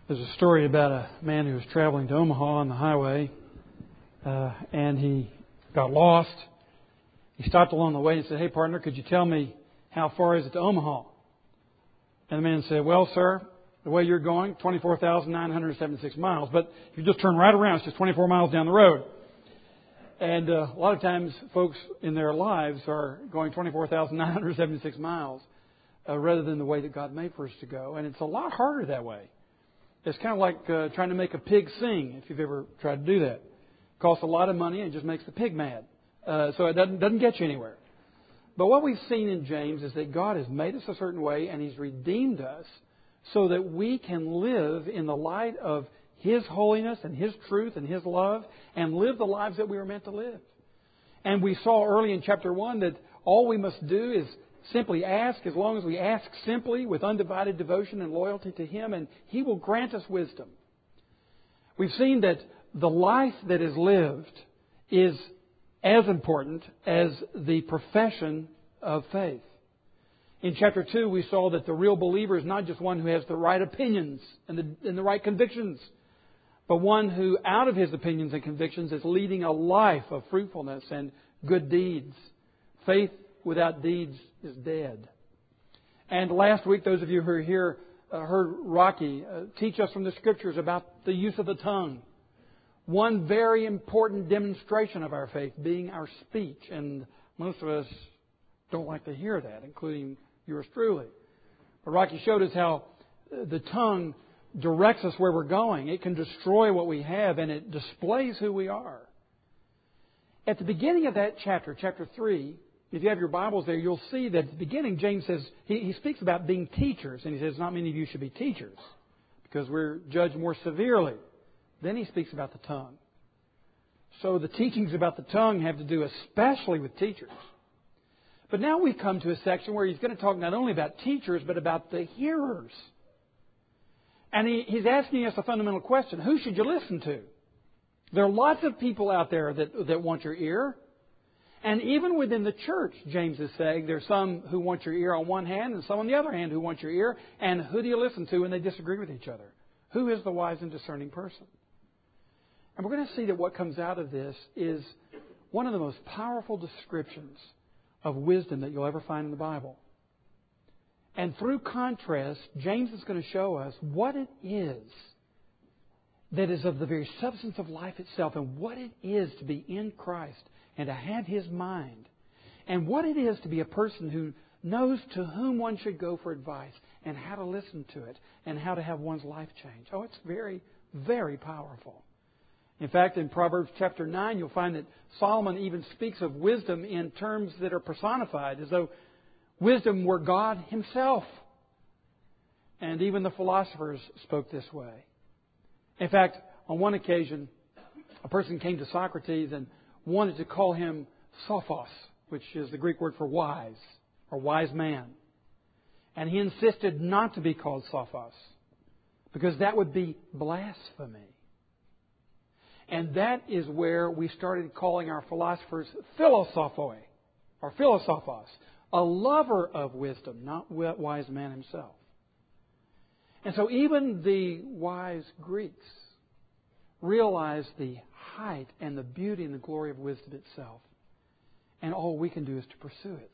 There's a story about a man who was traveling to Omaha on the highway, and he got lost. He stopped along the way and said, "Hey, partner, could you tell me how far is it to Omaha?" And the man said, "Well, sir, the way you're going, 24,976 miles. But if you just turn right around, it's just 24 miles down the road." And a lot of times folks in their lives are going 24,976 miles rather than the way that God made for us to go. And it's a lot harder that way. It's kind of like trying to make a pig sing, if you've ever tried to do that. It costs a lot of money and it just makes the pig mad. So it doesn't get you anywhere. But what we've seen in James is that God has made us a certain way and He's redeemed us so that we can live in the light of His holiness and His truth and His love and live the lives that we were meant to live. And we saw early in chapter 1 that all we must do is simply ask, as long as we ask simply with undivided devotion and loyalty to Him, and He will grant us wisdom. We've seen that the life that is lived is as important as the profession of faith. In chapter 2, we saw that the real believer is not just one who has the right opinions and the right convictions, but one who, out of his opinions and convictions, is leading a life of fruitfulness and good deeds. Faith without deeds is dead. And last week, those of you who are here heard Rocky teach us from the Scriptures about the use of the tongue. One very important demonstration of our faith being our speech. And most of us don't like to hear that, including yours truly. But Rocky showed us how the tongue directs us where we're going. It can destroy what we have, and it displays who we are. At the beginning of that chapter, chapter 3, if you have your Bibles there, you'll see that at the beginning, James says, he speaks about being teachers. And he says, not many of you should be teachers because we're judged more severely. Then he speaks about the tongue. So the teachings about the tongue have to do especially with teachers. But now we've come to a section where he's going to talk not only about teachers, but about the hearers. And he's asking us a fundamental question. Who should you listen to? There are lots of people out there that want your ear. And even within the church, James is saying, there's some who want your ear on one hand and some on the other hand who want your ear. And who do you listen to when they disagree with each other? Who is the wise and discerning person? And we're going to see that what comes out of this is one of the most powerful descriptions of wisdom that you'll ever find in the Bible. And through contrast, James is going to show us what it is that is of the very substance of life itself and what it is to be in Christ and to have His mind and what it is to be a person who knows to whom one should go for advice and how to listen to it and how to have one's life change. Oh, it's very, very powerful. In fact, in Proverbs chapter 9, you'll find that Solomon even speaks of wisdom in terms that are personified, as though wisdom were God Himself. And even the philosophers spoke this way. In fact, on one occasion, a person came to Socrates and wanted to call him Sophos, which is the Greek word for wise, or wise man. And he insisted not to be called Sophos, because that would be blasphemy. And that is where we started calling our philosophers philosophoi, or philosophos, a lover of wisdom, not wise man himself. And so even the wise Greeks realized the height and the beauty and the glory of wisdom itself. And all we can do is to pursue it.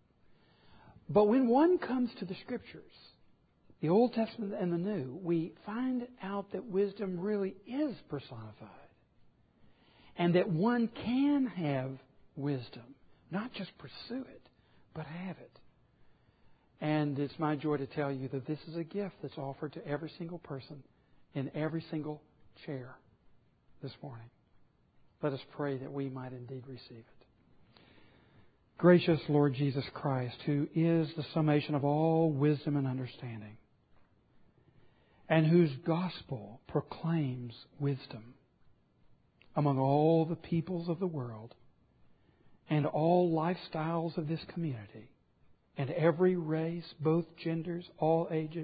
But when one comes to the Scriptures, the Old Testament and the New, we find out that wisdom really is personified. And that one can have wisdom. Not just pursue it, but have it. And it's my joy to tell you that this is a gift that's offered to every single person in every single chair this morning. Let us pray that we might indeed receive it. Gracious Lord Jesus Christ, who is the summation of all wisdom and understanding, and whose gospel proclaims wisdom among all the peoples of the world and all lifestyles of this community and every race, both genders, all ages,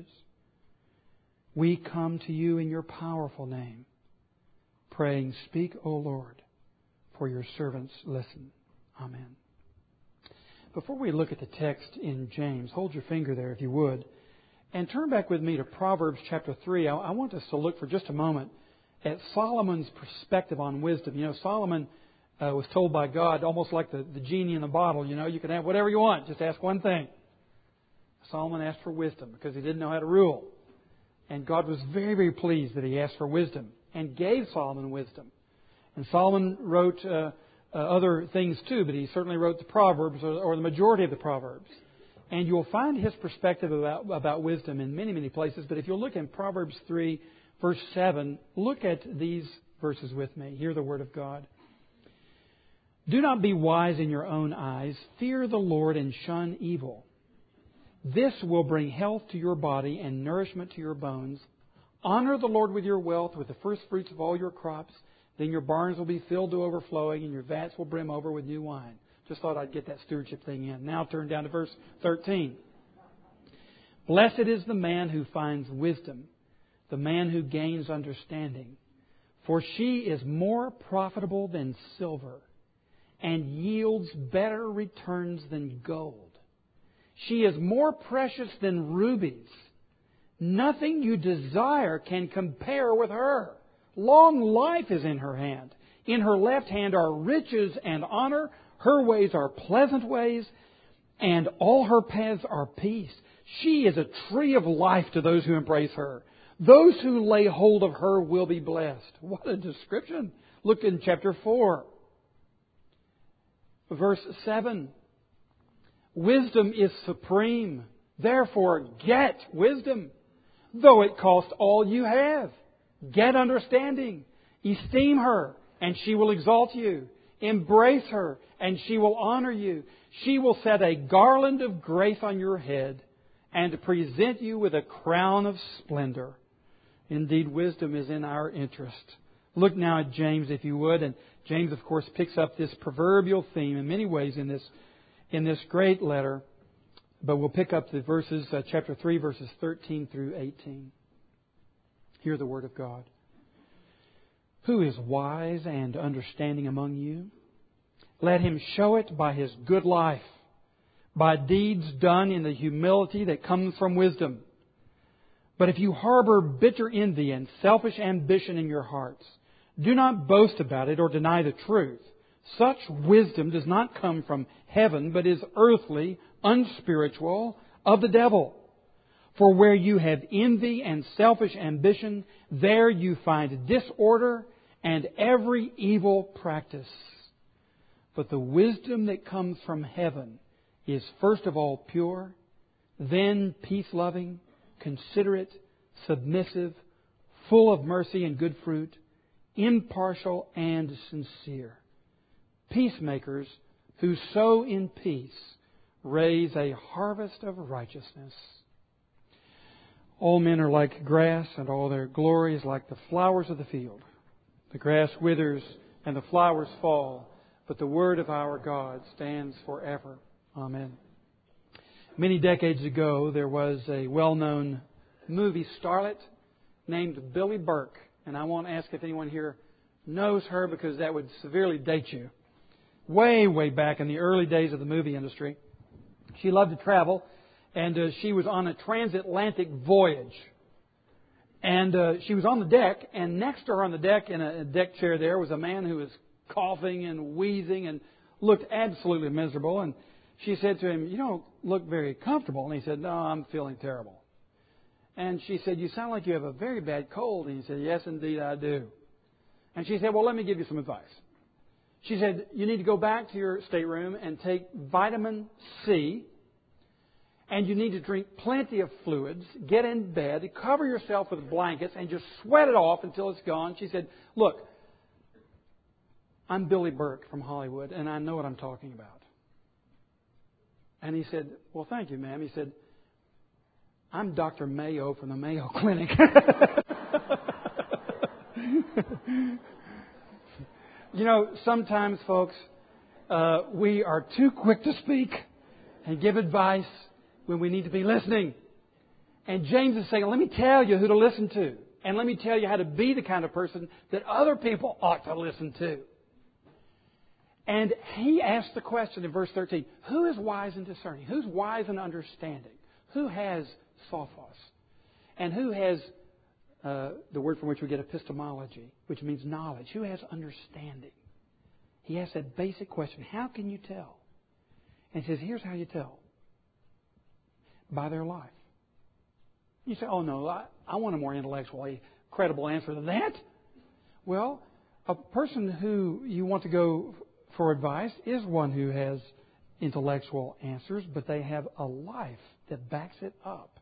we come to you in your powerful name, praying, "Speak, O Lord, for your servants listen." Amen. Before we look at the text in James, hold your finger there if you would, And turn back with me to Proverbs chapter 3. I want us to look for just a moment at Solomon's perspective on wisdom. You know, Solomon was told by God, almost like the genie in the bottle, you know, you can have whatever you want, just ask one thing. Solomon asked for wisdom because he didn't know how to rule. And God was very, very pleased that he asked for wisdom and gave Solomon wisdom. And Solomon wrote other things too, but he certainly wrote the Proverbs or the majority of the Proverbs. And you'll find his perspective about wisdom in many, many places. But if you'll look in Proverbs 3, verse 7, look at these verses with me. Hear the word of God. Do not be wise in your own eyes. Fear the Lord and shun evil. This will bring health to your body and nourishment to your bones. Honor the Lord with your wealth, with the first fruits of all your crops. Then your barns will be filled to overflowing, and your vats will brim over with new wine. Just thought I'd get that stewardship thing in. Now turn down to verse 13. Blessed is the man who finds wisdom, the man who gains understanding. For she is more profitable than silver, and yields better returns than gold. She is more precious than rubies. Nothing you desire can compare with her. Long life is in her hand. In her left hand are riches and honor. Her ways are pleasant ways, and all her paths are peace. She is a tree of life to those who embrace her. Those who lay hold of her will be blessed. What a description. Look in chapter 4, verse 7. Wisdom is supreme. Therefore, get wisdom, though it cost all you have. Get understanding. Esteem her, and she will exalt you. Embrace her, and she will honor you. She will set a garland of grace on your head and present you with a crown of splendor. Indeed, wisdom is in our interest. Look now at James, if you would. And James, of course, picks up this proverbial theme in many ways in this great letter. But we'll pick up the verses, chapter 3, verses 13 through 18. Hear the word of God. Who is wise and understanding among you? Let him show it by his good life, by deeds done in the humility that comes from wisdom. But if you harbor bitter envy and selfish ambition in your hearts, do not boast about it or deny the truth. Such wisdom does not come from heaven, but is earthly, unspiritual, of the devil. For where you have envy and selfish ambition, there you find disorder and every evil practice. But the wisdom that comes from heaven is first of all pure, then peace-loving, considerate, submissive, full of mercy and good fruit, impartial and sincere. Peacemakers who sow in peace raise a harvest of righteousness. All men are like grass, and all their glory is like the flowers of the field. The grass withers and the flowers fall, but the word of our God stands forever. Amen. Many decades ago, there was a well-known movie starlet named Billie Burke. And I won't ask if anyone here knows her because that would severely date you. Way, way back in the early days of the movie industry, she loved to travel, and she was on a transatlantic voyage. And she was on the deck, and next to her on the deck, in a deck chair there, was a man who was coughing and wheezing and looked absolutely miserable. And she said to him, "You don't look very comfortable." And he said, "No, I'm feeling terrible." And she said, "You sound like you have a very bad cold." And he said, "Yes, indeed, I do." And she said, "Well, let me give you some advice." She said, "You need to go back to your stateroom and take vitamin C. And you need to drink plenty of fluids, get in bed, cover yourself with blankets, and just sweat it off until it's gone." She said, "Look, I'm Billie Burke from Hollywood, and I know what I'm talking about." And he said, "Well, thank you, ma'am." He said, "I'm Dr. Mayo from the Mayo Clinic." You know, sometimes, folks, we are too quick to speak and give advice when we need to be listening. And James is saying, let me tell you who to listen to. And let me tell you how to be the kind of person that other people ought to listen to. And he asked the question in verse 13, who is wise and discerning? Who's wise and understanding? Who has sophos. And who has the word from which we get epistemology, which means knowledge? Who has understanding? He asks that basic question, how can you tell? And he says, here's how you tell. By their life. You say, oh no, I want a more intellectually credible answer than that. Well, a person who you want to go for advice is one who has intellectual answers, but they have a life that backs it up.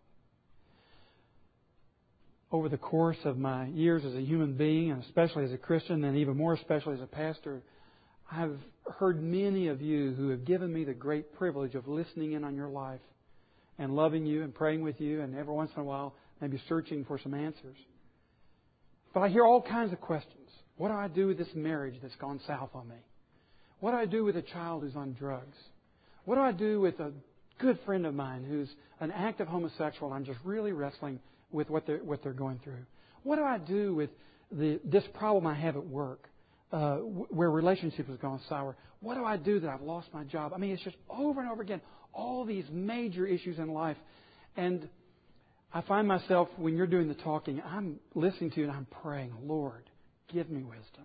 Over the course of my years as a human being, and especially as a Christian, and even more especially as a pastor, I've heard many of you who have given me the great privilege of listening in on your life and loving you and praying with you, and every once in a while maybe searching for some answers. But I hear all kinds of questions. What do I do with this marriage that's gone south on me? What do I do with a child who's on drugs? What do I do with a good friend of mine who's an active homosexual and I'm just really wrestling with what they're going through? What do I do with this problem I have at work where relationship has gone sour? What do I do that I've lost my job? I mean, it's just over and over again, all these major issues in life. And I find myself, when you're doing the talking, I'm listening to you and I'm praying, Lord, give me wisdom.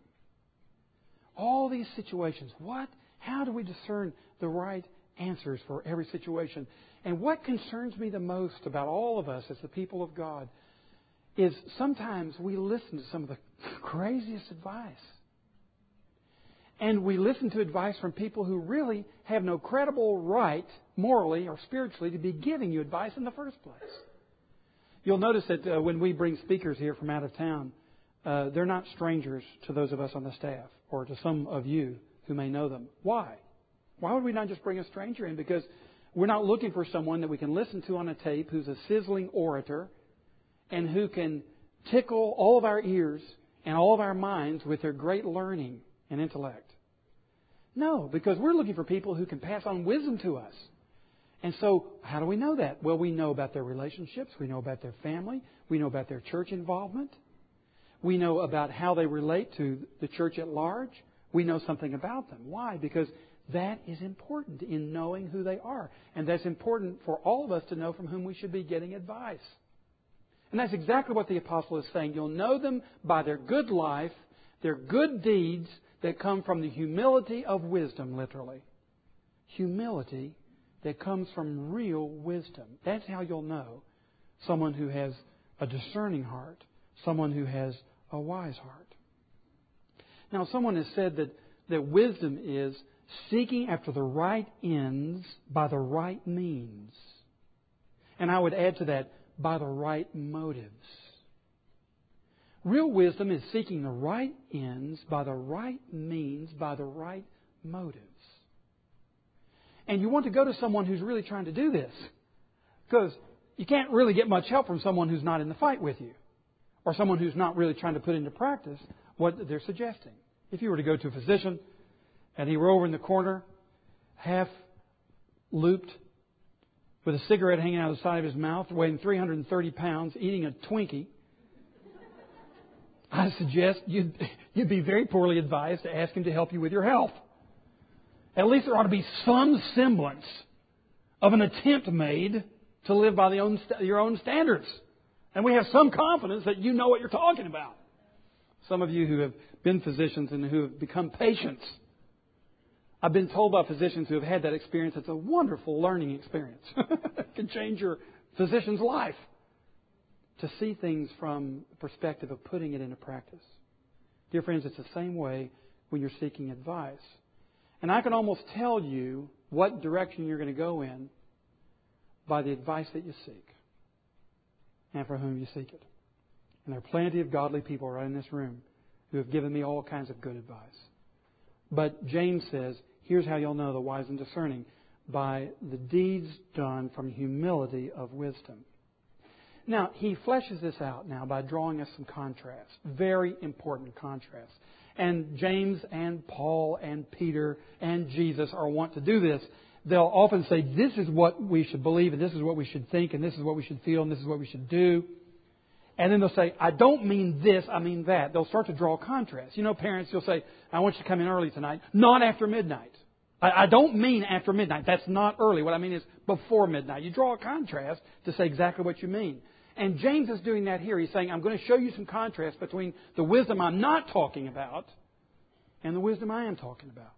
All these situations, how do we discern the right answers for every situation? And what concerns me the most about all of us as the people of God is sometimes we listen to some of the craziest advice. And we listen to advice from people who really have no credible right, morally or spiritually, to be giving you advice in the first place. You'll notice that when we bring speakers here from out of town, they're not strangers to those of us on the staff or to some of you who may know them. Why? Why would we not just bring a stranger in? Because we're not looking for someone that we can listen to on a tape who's a sizzling orator and who can tickle all of our ears and all of our minds with their great learning and intellect. No, because we're looking for people who can pass on wisdom to us. And so, how do we know that? Well, we know about their relationships. We know about their family. We know about their church involvement. We know about how they relate to the church at large. We know something about them. Why? Because that is important in knowing who they are. And that's important for all of us to know from whom we should be getting advice. And that's exactly what the apostle is saying. You'll know them by their good life, their good deeds that come from the humility of wisdom, literally. Humility that comes from real wisdom. That's how you'll know someone who has a discerning heart, someone who has a wise heart. Now, someone has said that wisdom is seeking after the right ends by the right means. And I would add to that, by the right motives. Real wisdom is seeking the right ends by the right means, by the right motives. And you want to go to someone who's really trying to do this. Because you can't really get much help from someone who's not in the fight with you. Or someone who's not really trying to put into practice what they're suggesting. If you were to go to a physician and he were over in the corner, half looped, with a cigarette hanging out of the side of his mouth, weighing 330 pounds, eating a Twinkie, I suggest you'd be very poorly advised to ask him to help you with your health. At least there ought to be some semblance of an attempt made to live by your own standards. And we have some confidence that you know what you're talking about. Some of you who have been physicians and who have become patients, I've been told by physicians who have had that experience, it's a wonderful learning experience. It can change your physician's life to see things from the perspective of putting it into practice. Dear friends, it's the same way when you're seeking advice. And I can almost tell you what direction you're going to go in by the advice that you seek and for whom you seek it. And there are plenty of godly people right in this room who have given me all kinds of good advice. But James says, here's how you'll know the wise and discerning, by the deeds done from humility of wisdom. Now, he fleshes this out now by drawing us some contrasts, very important contrasts. And James and Paul and Peter and Jesus are wont to do this. They'll often say, this is what we should believe, and this is what we should think, and this is what we should feel, and this is what we should do. And then they'll say, I don't mean this, I mean that. They'll start to draw contrasts. You know, parents, you'll say, I want you to come in early tonight, not after midnight. I don't mean after midnight. That's not early. What I mean is before midnight. You draw a contrast to say exactly what you mean. And James is doing that here. He's saying, I'm going to show you some contrast between the wisdom I'm not talking about and the wisdom I am talking about.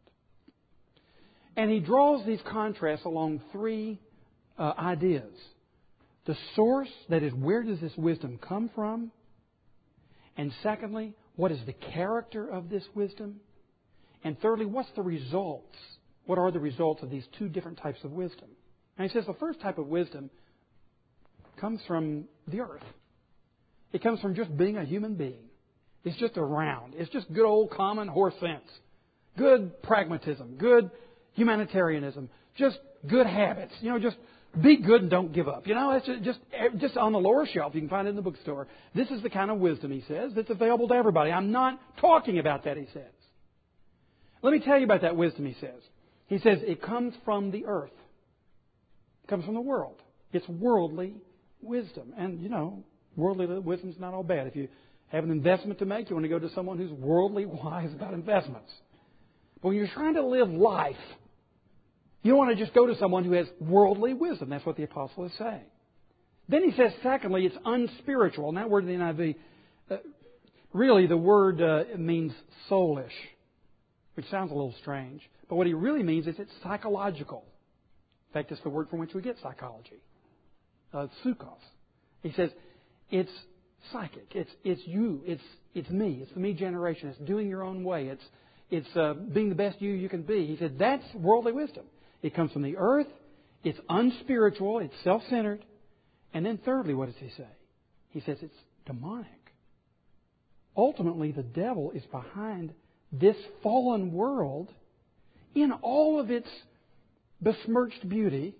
And he draws these contrasts along three ideas. The source, that is, where does this wisdom come from? And secondly, what is the character of this wisdom? And thirdly, what's the results? What are the results of these two different types of wisdom? And he says the first type of wisdom comes from the earth. It comes from just being a human being. It's just around. It's just good old common horse sense. Good pragmatism. Good humanitarianism. Just good habits. Just be good and don't give up. It's just on the lower shelf. You can find it in the bookstore. This is the kind of wisdom, he says, that's available to everybody. I'm not talking about that, he says. Let me tell you about that wisdom, he says. He says it comes from the earth. It comes from the world. It's worldly wisdom. And, worldly wisdom is not all bad. If you have an investment to make, you want to go to someone who's worldly wise about investments. But when you're trying to live life, you don't want to just go to someone who has worldly wisdom. That's what the apostle is saying. Then he says, secondly, it's unspiritual. And that word in the NIV, really the word means soulish, which sounds a little strange. But what he really means is it's psychological. In fact, it's the word from which we get psychology. Psychos. He says it's psychic. It's you. It's me. It's the me generation. It's doing your own way. It's being the best you can be. He said that's worldly wisdom. It comes from the earth. It's unspiritual. It's self-centered. And then thirdly, what does he say? He says it's demonic. Ultimately, the devil is behind this fallen world in all of its besmirched beauty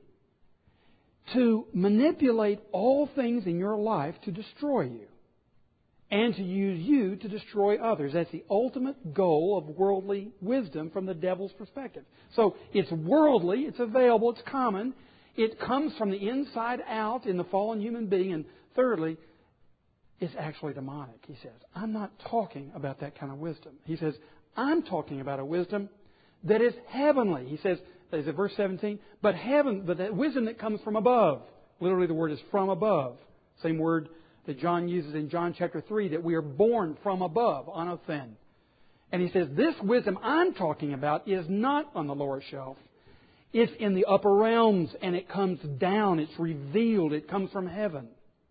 to manipulate all things in your life to destroy you and to use you to destroy others. That's the ultimate goal of worldly wisdom from the devil's perspective. So it's worldly, it's available, it's common. It comes from the inside out in the fallen human being. And thirdly, it's actually demonic, he says. I'm not talking about that kind of wisdom. He says, I'm talking about a wisdom that is heavenly. He says, is it verse 17? But that wisdom that comes from above. Literally the word is from above. Same word that John uses in John chapter 3, that we are born from above, anothen. And he says, this wisdom I'm talking about is not on the lower shelf. It's in the upper realms, and it comes down. It's revealed. It comes from heaven.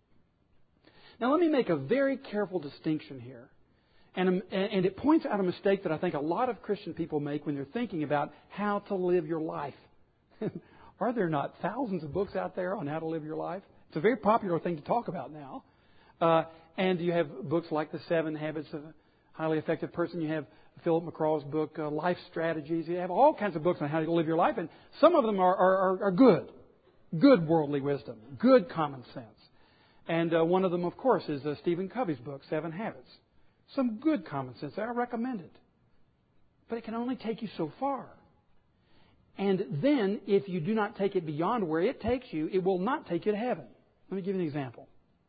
Now let me make a very careful distinction here. And it points out a mistake that I think a lot of Christian people make when they're thinking about how to live your life. Are there not thousands of books out there on how to live your life? It's a very popular thing to talk about now. And you have books like The 7 Habits of a Highly Effective Person. You have Philip McCraw's book, Life Strategies. You have all kinds of books on how to live your life. And some of them are good. Good worldly wisdom. Good common sense. And one of them, of course, is Stephen Covey's book, 7 Habits. Some good common sense there. I recommend it. But it can only take you so far. And then, if you do not take it beyond where it takes you, it will not take you to heaven. Let me give you an example.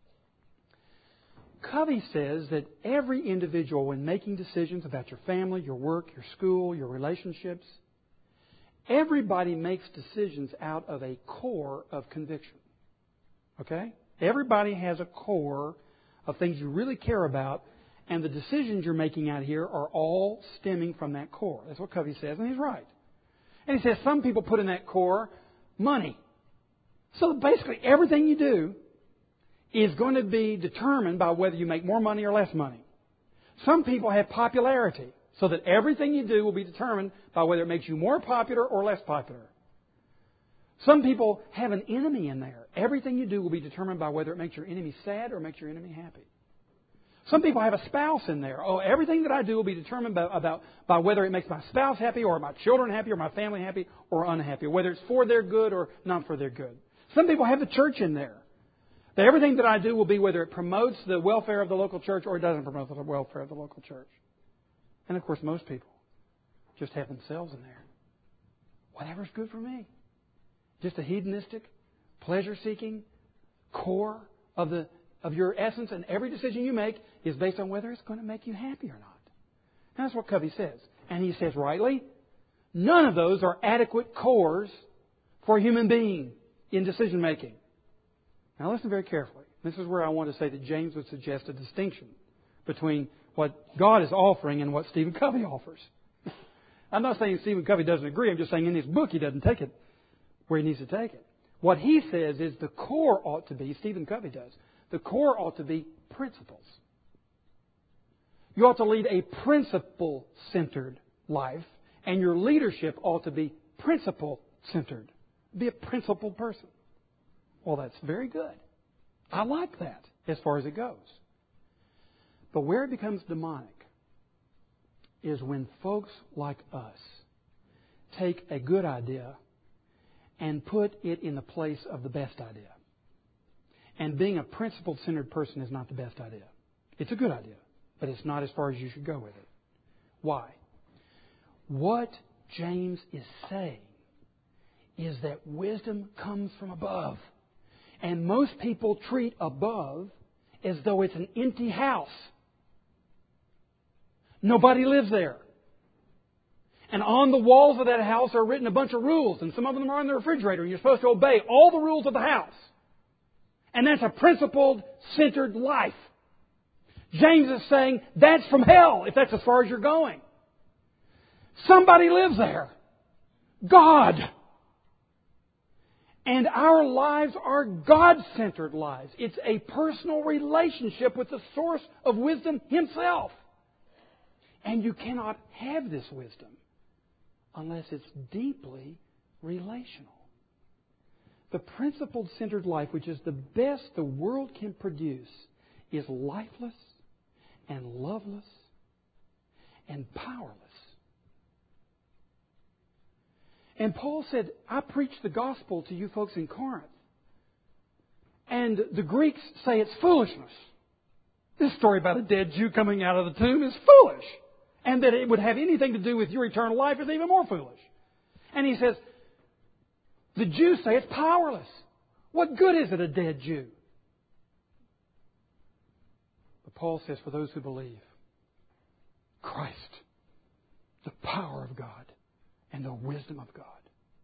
Covey says that every individual, when making decisions about your family, your work, your school, your relationships, everybody makes decisions out of a core of conviction. Okay? Everybody has a core of things you really care about, and the decisions you're making out here are all stemming from that core. That's what Covey says, and he's right. And he says some people put in that core money. So basically everything you do is going to be determined by whether you make more money or less money. Some people have popularity, so that everything you do will be determined by whether it makes you more popular or less popular. Some people have an enemy in there. Everything you do will be determined by whether it makes your enemy sad or makes your enemy happy. Some people have a spouse in there. Oh, everything that I do will be determined by whether it makes my spouse happy or my children happy or my family happy or unhappy, whether it's for their good or not for their good. Some people have the church in there. That everything that I do will be whether it promotes the welfare of the local church or it doesn't promote the welfare of the local church. And of course, most people just have themselves in there. Whatever's good for me. Just a hedonistic, pleasure-seeking core of your essence, and every decision you make is based on whether it's going to make you happy or not. And that's what Covey says. And he says rightly, None of those are adequate cores for a human being in decision making. Now listen very carefully. This is where I want to say that James would suggest a distinction between what God is offering and what Stephen Covey offers. I'm not saying Stephen Covey doesn't agree. I'm just saying in his book he doesn't take it where he needs to take it. What he says is the core ought to be, Stephen Covey does, the core ought to be principles. You ought to lead a principle-centered life, and your leadership ought to be principle-centered. Be a principled person. Well, that's very good. I like that as far as it goes. But where it becomes demonic is when folks like us take a good idea and put it in the place of the best idea. And being a principle-centered person is not the best idea. It's a good idea, but it's not as far as you should go with it. Why? What James is saying is that wisdom comes from above. And most people treat above as though it's an empty house. Nobody lives there. And on the walls of that house are written a bunch of rules, and some of them are on the refrigerator. You're supposed to obey all the rules of the house. And that's a principled, centered life. James is saying that's from hell, if that's as far as you're going. Somebody lives there. God. And our lives are God-centered lives. It's a personal relationship with the source of wisdom Himself. And you cannot have this wisdom unless it's deeply relational. The principled centered life, which is the best the world can produce, is lifeless and loveless and powerless. And Paul said, I preach the gospel to you folks in Corinth. And the Greeks say it's foolishness. This story about a dead Jew coming out of the tomb is foolish. And that it would have anything to do with your eternal life is even more foolish. And he says, the Jews say it's powerless. What good is it, a dead Jew? But Paul says, for those who believe, Christ, the power of God and the wisdom of God.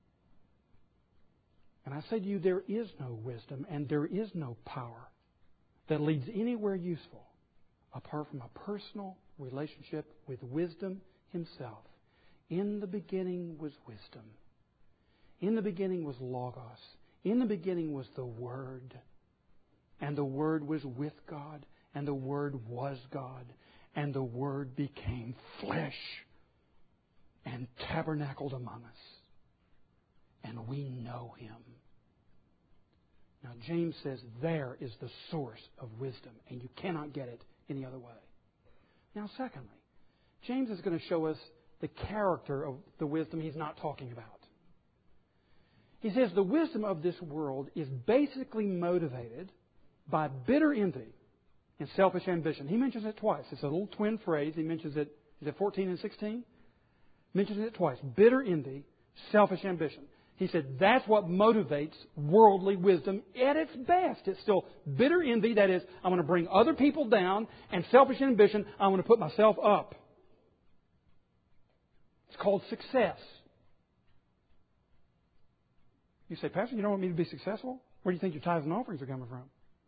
And I say to you, there is no wisdom and there is no power that leads anywhere useful apart from a personal relationship with wisdom Himself. In the beginning was wisdom. In the beginning was Logos. In the beginning was the Word. And the Word was with God. And the Word was God. And the Word became flesh and tabernacled among us. And we know Him. Now James says there is the source of wisdom. And you cannot get it any other way. Now secondly, James is going to show us the character of the wisdom he's not talking about. He says the wisdom of this world is basically motivated by bitter envy and selfish ambition. He mentions it twice. It's a little twin phrase. He mentions it, is it 14 and 16? Mentions it twice. Bitter envy, selfish ambition. He said that's what motivates worldly wisdom at its best. It's still bitter envy, that is, I want to bring other people down, and selfish ambition, I want to put myself up. It's called success. You say, Pastor, you don't want me to be successful? Where do you think your tithes and offerings are coming from?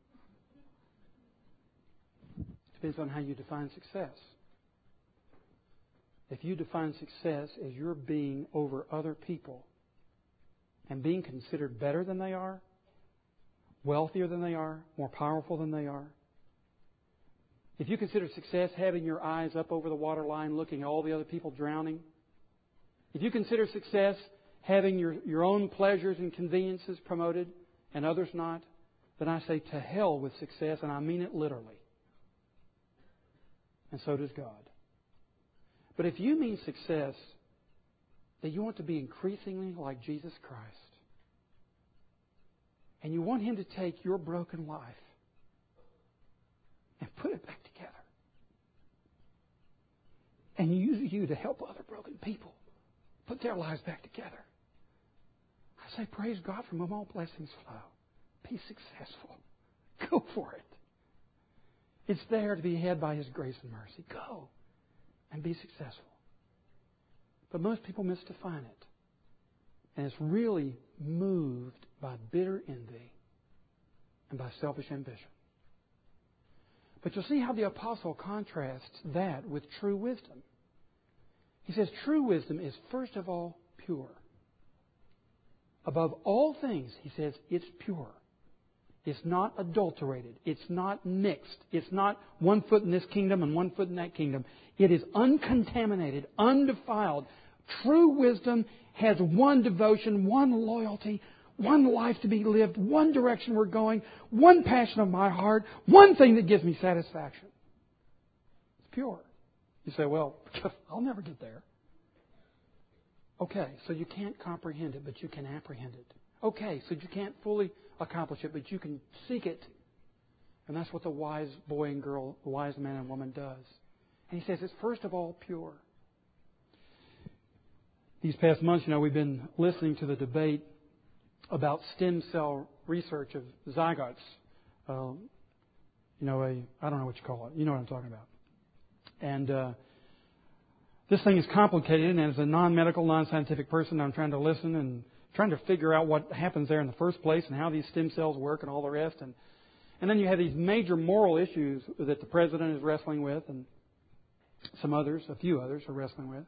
It depends on how you define success. If you define success as your being over other people and being considered better than they are, wealthier than they are, more powerful than they are, if you consider success having your eyes up over the waterline looking at all the other people drowning, if you consider success having your own pleasures and conveniences promoted and others not, then I say to hell with success, and I mean it literally. And so does God. But if you mean success that you want to be increasingly like Jesus Christ, and you want Him to take your broken life and put it back together, and use you to help other broken people put their lives back together, I say, praise God, from whom all blessings flow. Be successful. Go for it. It's there to be had by His grace and mercy. Go and be successful. But most people misdefine it. And it's really moved by bitter envy and by selfish ambition. But you'll see how the apostle contrasts that with true wisdom. He says true wisdom is first of all pure. Above all things, he says, it's pure. It's not adulterated. It's not mixed. It's not one foot in this kingdom and one foot in that kingdom. It is uncontaminated, undefiled. True wisdom has one devotion, one loyalty, one life to be lived, one direction we're going, one passion of my heart, one thing that gives me satisfaction. It's pure. You say, well, I'll never get there. Okay, so you can't comprehend it, but you can apprehend it. Okay, so you can't fully accomplish it, but you can seek it. And that's what the wise boy and girl, the wise man and woman does. And he says it's first of all pure. These past months, we've been listening to the debate about stem cell research of zygotes. I don't know what you call it. You know what I'm talking about. And this thing is complicated, and as a non-medical, non-scientific person, I'm trying to listen and trying to figure out what happens there in the first place and how these stem cells work and all the rest. And then you have these major moral issues that the president is wrestling with and a few others are wrestling with.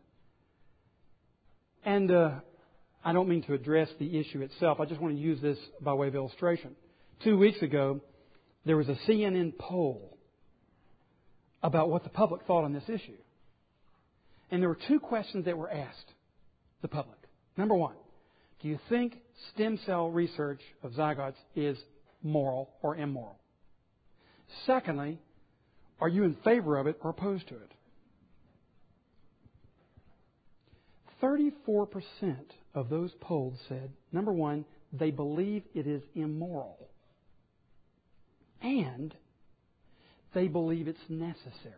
And I don't mean to address the issue itself. I just want to use this by way of illustration. 2 weeks ago, there was a CNN poll about what the public thought on this issue. And there were 2 questions that were asked the public. Number 1, do you think stem cell research of zygotes is moral or immoral? Secondly, are you in favor of it or opposed to it? 34% of those polled said, number 1, they believe it is immoral. And they believe it's necessary.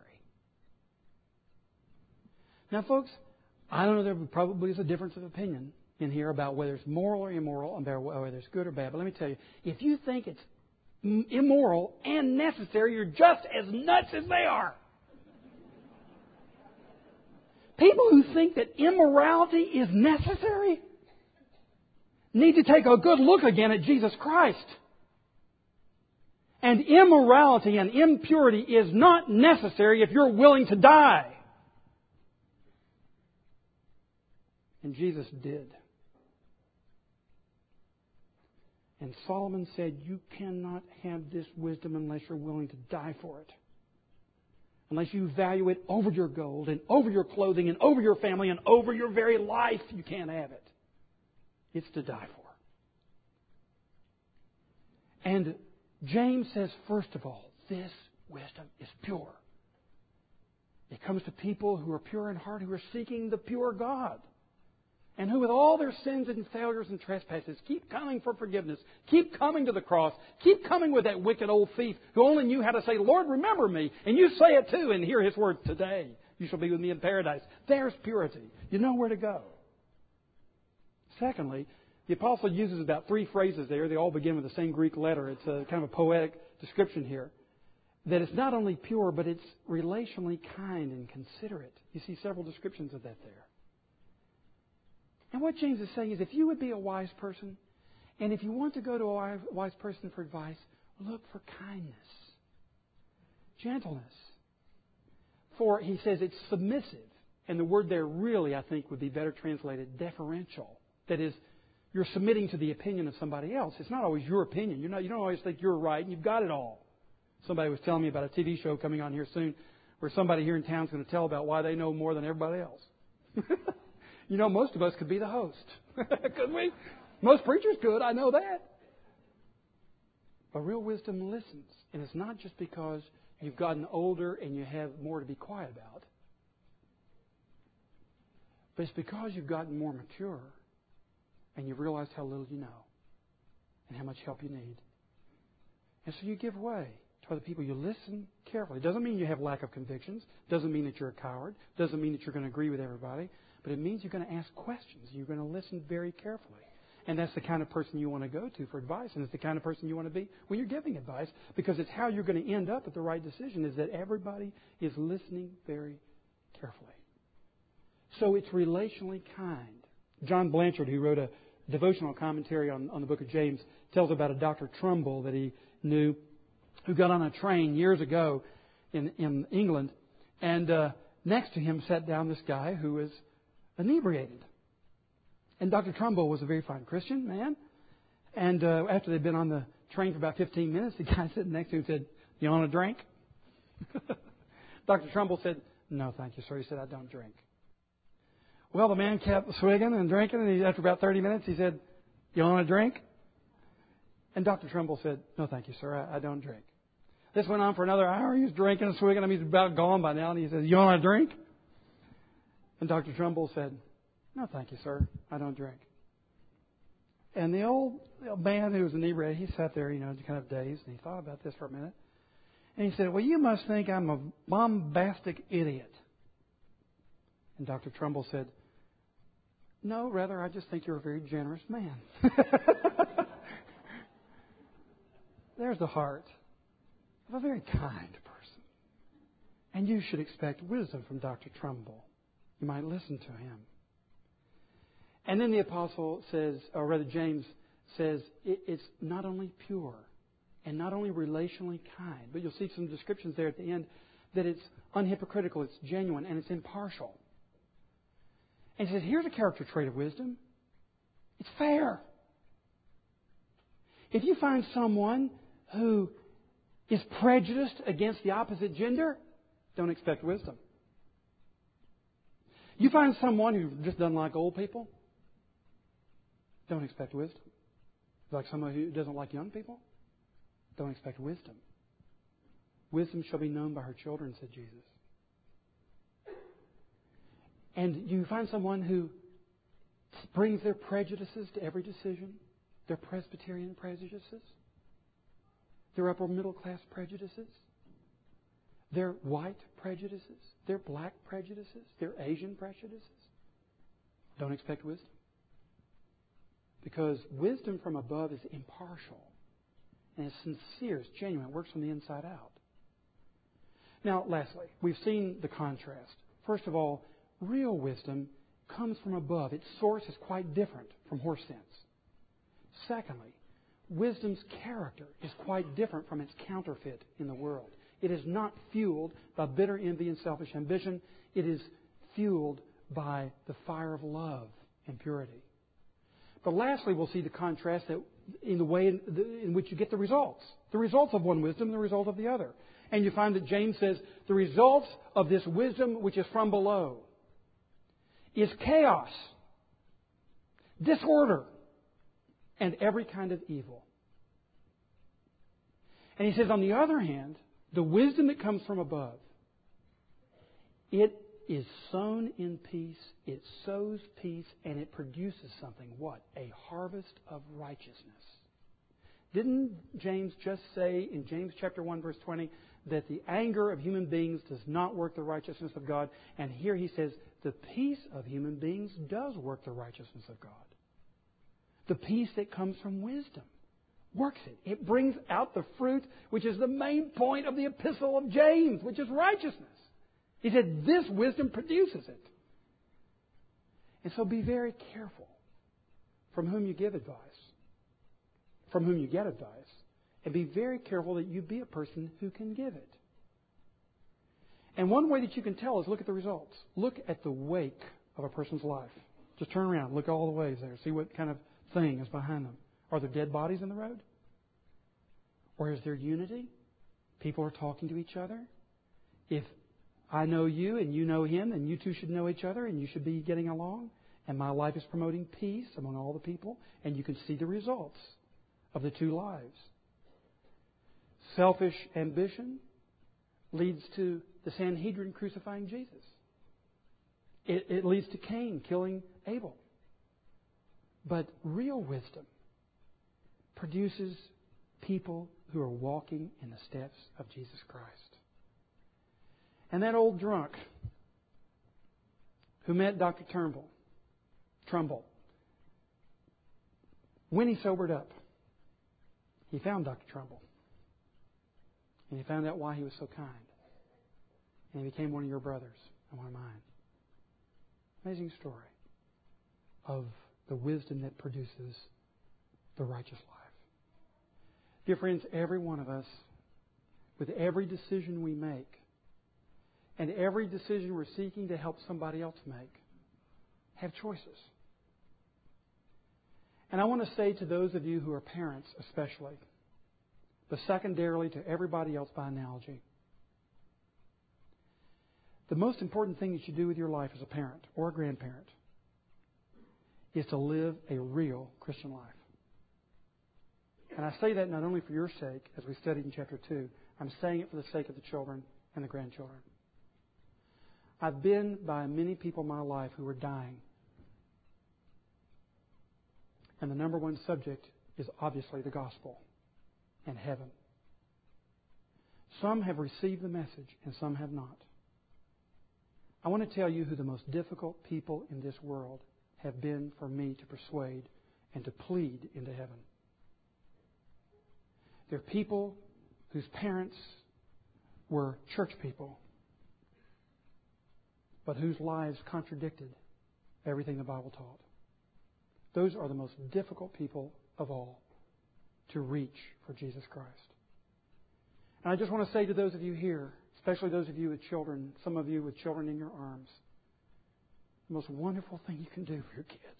Now, folks, I don't know, there probably is a difference of opinion in here about whether it's moral or immoral, and whether it's good or bad. But let me tell you, if you think it's immoral and necessary, you're just as nuts as they are. People who think that immorality is necessary need to take a good look again at Jesus Christ. And immorality and impurity is not necessary if you're willing to die. And Jesus did. And Solomon said, you cannot have this wisdom unless you're willing to die for it. Unless you value it over your gold and over your clothing and over your family and over your very life, you can't have it. It's to die for. And James says, first of all, this wisdom is pure. It comes to people who are pure in heart, who are seeking the pure God. And who with all their sins and failures and trespasses keep coming for forgiveness, keep coming to the cross, keep coming with that wicked old thief who only knew how to say, Lord, remember me. And you say it too and hear His word, today you shall be with me in paradise. There's purity. You know where to go. Secondly, the apostle uses about 3 phrases there. They all begin with the same Greek letter. It's a kind of a poetic description here. That it's not only pure, but it's relationally kind and considerate. You see several descriptions of that there. And what James is saying is if you would be a wise person, and if you want to go to a wise person for advice, look for kindness, gentleness. For, he says, it's submissive. And the word there really, I think, would be better translated deferential. That is, you're submitting to the opinion of somebody else. It's not always your opinion. You don't always think you're right and you've got it all. Somebody was telling me about a TV show coming on here soon where somebody here in town is going to tell about why they know more than everybody else. Most of us could be the host. Could we? Most preachers could, I know that. But real wisdom listens. And it's not just because you've gotten older and you have more to be quiet about. But it's because you've gotten more mature and you've realized how little you know and how much help you need. And so you give way to other people. You listen carefully. It doesn't mean you have lack of convictions. It doesn't mean that you're a coward. It doesn't mean that you're going to agree with everybody. But it means you're going to ask questions. You're going to listen very carefully. And that's the kind of person you want to go to for advice. And it's the kind of person you want to be when you're giving advice. Because it's how you're going to end up at the right decision, is that everybody is listening very carefully. So it's relationally kind. John Blanchard, who wrote a devotional commentary on the book of James, tells about a Dr. Trumbull that he knew who got on a train years ago in England, and next to him sat down this guy who was inebriated. And Dr. Trumbull was a very fine Christian man. And after they'd been on the train for about 15 minutes, the guy sitting next to him said, "You want a drink?" Dr. Trumbull said, "No, thank you, sir." He said, "I don't drink." Well, the man kept swigging and drinking, and after about 30 minutes, he said, "You want a drink?" And Dr. Trumbull said, "No, thank you, sir. I don't drink." This went on for another hour. He was drinking and swigging. I mean, he's about gone by now. And he says, "You want a drink?" And Dr. Trumbull said, "No, thank you, sir. I don't drink." And the old man who was inebriated, he sat there, kind of dazed, and he thought about this for a minute. And he said, "Well, you must think I'm a bombastic idiot." And Dr. Trumbull said, "No, rather, I just think you're a very generous man." There's the heart of a very kind person. And you should expect wisdom from Dr. Trumbull. You might listen to him. And then the apostle says, or rather James says, it's not only pure and not only relationally kind, but you'll see some descriptions there at the end that it's unhypocritical, it's genuine, and it's impartial. And he says, here's a character trait of wisdom. It's fair. If you find someone who is prejudiced against the opposite gender, don't expect wisdom. You find someone who just doesn't like old people, don't expect wisdom. Like someone who doesn't like young people, don't expect wisdom. Wisdom shall be known by her children, said Jesus. And you find someone who brings their prejudices to every decision, their Presbyterian prejudices, their upper middle class prejudices, their white prejudices, their black prejudices, their Asian prejudices. Don't expect wisdom. Because wisdom from above is impartial and it's sincere, it's genuine, it works from the inside out. Now, lastly, we've seen the contrast. First of all, real wisdom comes from above. Its source is quite different from horse sense. Secondly, wisdom's character is quite different from its counterfeit in the world. It is not fueled by bitter envy and selfish ambition. It is fueled by the fire of love and purity. But lastly, we'll see the contrast that in the way in which you get the results. The results of one wisdom and the result of the other. And you find that James says the results of this wisdom which is from below is chaos, disorder, and every kind of evil. And he says, on the other hand, the wisdom that comes from above, it is sown in peace, it sows peace, and it produces something. What? A harvest of righteousness. Didn't James just say in James chapter 1, verse 20, that the anger of human beings does not work the righteousness of God? And here he says, the peace of human beings does work the righteousness of God. The peace that comes from wisdom works it. It brings out the fruit, which is the main point of the epistle of James, which is righteousness. He said, this wisdom produces it. And so be very careful from whom you give advice, from whom you get advice, and be very careful that you be a person who can give it. And one way that you can tell is look at the results. Look at the wake of a person's life. Just turn around, look all the ways there, see what kind of thing is behind them. Are there dead bodies in the road? Or is there unity? People are talking to each other. If I know you and you know him, and you two should know each other and you should be getting along, and my life is promoting peace among all the people, and you can see the results of the two lives. Selfish ambition leads to the Sanhedrin crucifying Jesus. It leads to Cain killing Abel. But real wisdom produces people who are walking in the steps of Jesus Christ. And that old drunk who met Dr. Trumbull, when he sobered up, he found Dr. Trumbull. And he found out why he was so kind. And he became one of your brothers and one of mine. Amazing story of the wisdom that produces the righteous life. Dear friends, every one of us, with every decision we make, and every decision we're seeking to help somebody else make, have choices. And I want to say to those of you who are parents especially, but secondarily to everybody else by analogy, the most important thing you should do with your life as a parent or a grandparent is to live a real Christian life. And I say that not only for your sake, as we studied in chapter 2, I'm saying it for the sake of the children and the grandchildren. I've been by many people in my life who are dying. And the number one subject is obviously the gospel and heaven. Some have received the message and some have not. I want to tell you who the most difficult people in this world have been for me to persuade and to plead into heaven. They're people whose parents were church people, but whose lives contradicted everything the Bible taught. Those are the most difficult people of all to reach for Jesus Christ. And I just want to say to those of you here, especially those of you with children, some of you with children in your arms, the most wonderful thing you can do for your kids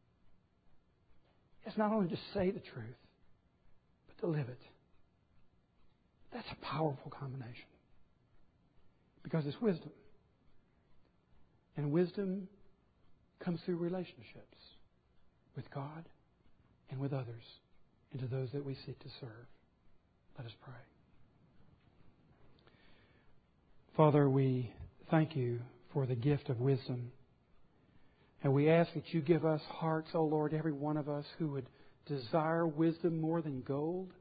is not only to say the truth, but to live it. That's a powerful combination. Because it's wisdom. And wisdom comes through relationships with God and with others and to those that we seek to serve. Let us pray. Father, we thank you for the gift of wisdom. And we ask that you give us hearts, O Lord, every one of us who would desire wisdom more than gold,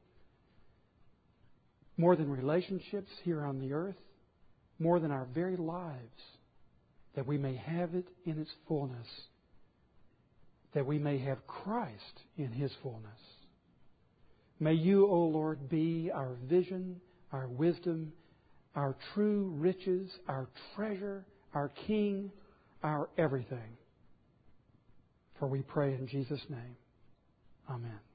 more than relationships here on the earth, more than our very lives, that we may have it in its fullness, that we may have Christ in His fullness. May you, O Lord, be our vision, our wisdom, our true riches, our treasure, our King, our everything. For we pray in Jesus' name. Amen.